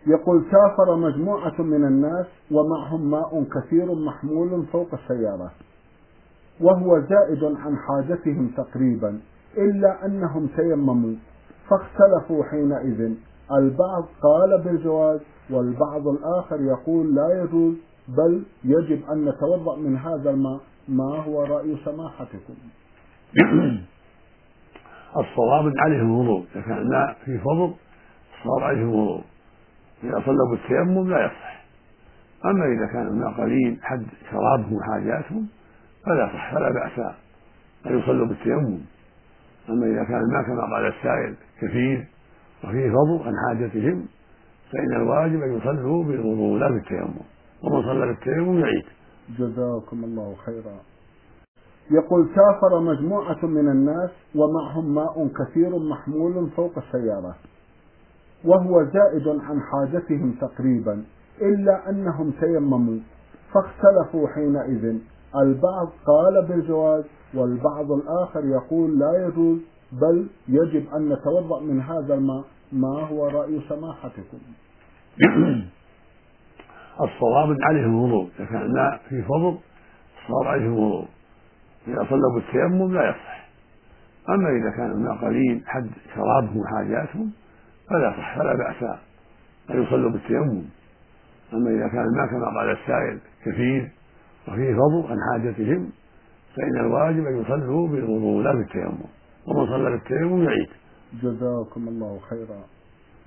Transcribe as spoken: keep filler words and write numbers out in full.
يقول: سافر مجموعة من الناس ومعهم ماء كثير محمول فوق السيارة، وهو زائد عن حاجتهم تقريبا، إلا أنهم تيمموا، فاختلفوا حينئذ، البعض قال بالجواز والبعض الآخر يقول لا يجوز، بل يجب أن نتوضأ من هذا الماء. ما هو رأي سماحتكم؟ الصواب أن عليهم الوضوء، إذا كان الماء في فضل الصواب عليهم الوضوء. إذا صلوا بالتيمم لا يصح. أما إذا كان الماء قليل حد شرابهم وحاجاتهم فلا صح، فلا بأس أن يصلوا بالتيمم. أما إذا كان الماء كما قال السائل كثير وفيه فضل عن حاجتهم فإن الواجب أن يصلوا بالوضوء لا بالتيمم، ومن صلى بالتيمم يعيد. جزاكم الله خيرا. يقول: سافر مجموعة من الناس ومعهم ماء كثير محمول فوق السيارة، وهو زائد عن حاجتهم تقريبا، إلا أنهم تيمموا، فاختلفوا حينئذ، البعض قال بالجواز والبعض الآخر يقول لا يجوز، بل يجب أن نتوضأ من هذا الماء. ما هو رأي سماحتكم؟ الصواب أن عليهم الوضوء، إذا كان الماء في فضل الصواب عليهم الوضوء. إذا صلوا بالتيمم لا يصح. أما إذا كان الماء قليل حد شرابهم وحاجاتهم فلا صح، فلا بأس أن يصلوا بالتيمم. أما إذا كان الماء كما قال السائل كثير وفيه فضل عن حاجتهم فإن الواجب أن يصلوا بالوضوء لا بالتيمم، ومن صلى بالتيمم يعيد. جزاكم الله خيرا.